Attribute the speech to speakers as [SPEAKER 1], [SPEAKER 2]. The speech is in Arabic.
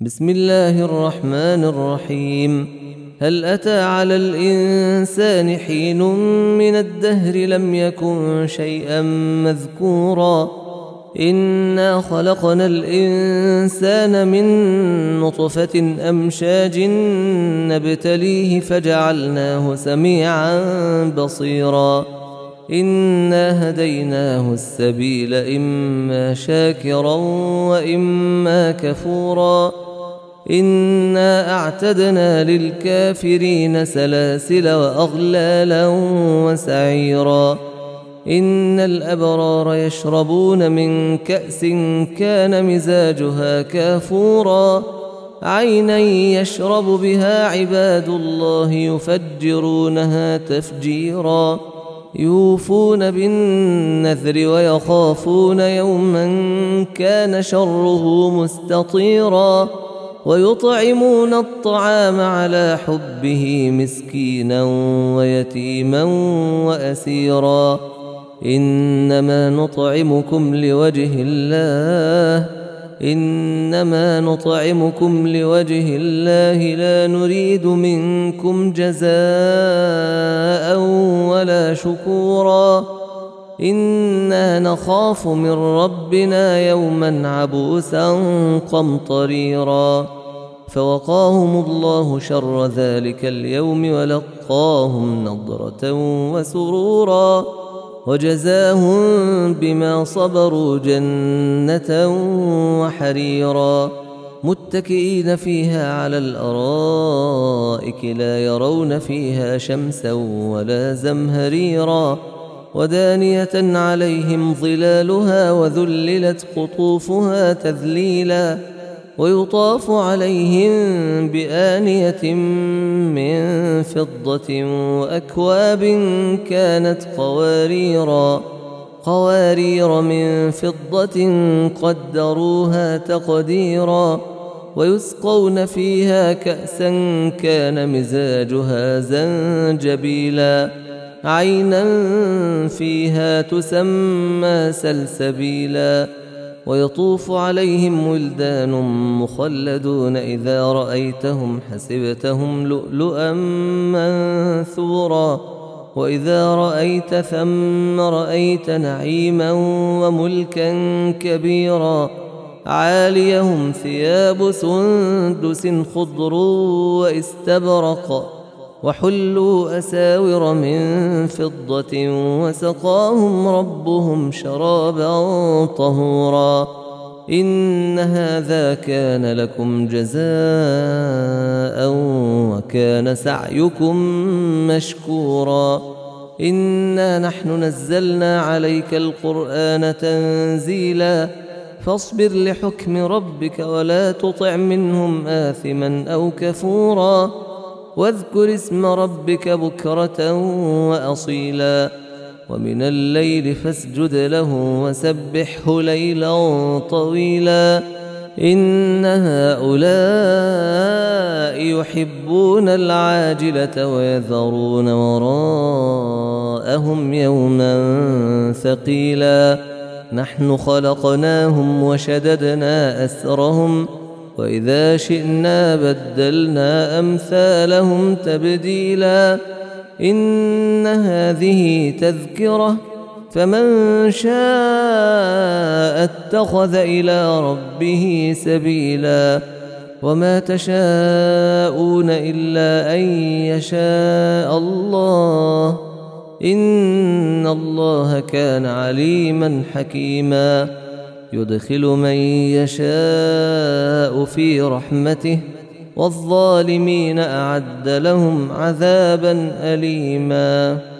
[SPEAKER 1] بسم الله الرحمن الرحيم. هل أتى على الإنسان حين من الدهر لم يكن شيئا مذكورا إنا خلقنا الإنسان من نطفة أمشاج نبتليه فجعلناه سميعا بصيرا إنا هديناه السبيل إما شاكرا وإما كفورا إنا أعتدنا للكافرين سلاسل وأغلالا وسعيرا إن الأبرار يشربون من كأس كان مزاجها كافورا عينا يشرب بها عباد الله يفجرونها تفجيرا يوفون بالنذر ويخافون يوما كان شره مستطيرا ويطعمون الطعام على حبه مسكينا ويتيما وأسيرا إنما نطعمكم لوجه الله لا نريد منكم جزاء ولا شكورا إنا نخاف من ربنا يوما عبوسا قمطريرا فوقاهم الله شر ذلك اليوم ولقاهم نضرة وسرورا وجزاهم بما صبروا جنة وحريرا متكئين فيها على الأرائك لا يرون فيها شمسا ولا زمهريرا ودانية عليهم ظلالها وذللت قطوفها تذليلا ويطاف عليهم بآنية من فضة وأكواب كانت قوارير من فضة قدروها تقديرا ويسقون فيها كأسا كان مزاجها زنجبيلا عينا فيها تسمى سلسبيلا ويطوف عليهم ولدان مخلدون إذا رأيتهم حسبتهم لؤلؤا منثورا وإذا رأيت ثم رأيت نعيما وملكا كبيرا عاليهم ثياب سندس خضر واستبرق وحلوا أساور من فضة وسقاهم ربهم شرابا طهورا إن هذا كان لكم جزاء وكان سعيكم مشكورا إنا نحن نزلنا عليك القرآن تنزيلا فاصبر لحكم ربك ولا تطع منهم آثما أو كفورا واذكر اسم ربك بكرة وأصيلا ومن الليل فاسجد له وسبحه ليلا طويلا إن هؤلاء يحبون العاجلة ويذرون وراءهم يوما ثقيلا نحن خلقناهم وشددنا أسرهم وإذا شئنا بدلنا أمثالهم تبديلا إن هذه تذكرة فمن شاء اتخذ إلى ربه سبيلا وما تشاءون إلا أن يشاء الله إن الله كان عليما حكيما يدخل من يشاء في رحمته والظالمين أعد لهم عذابا أليما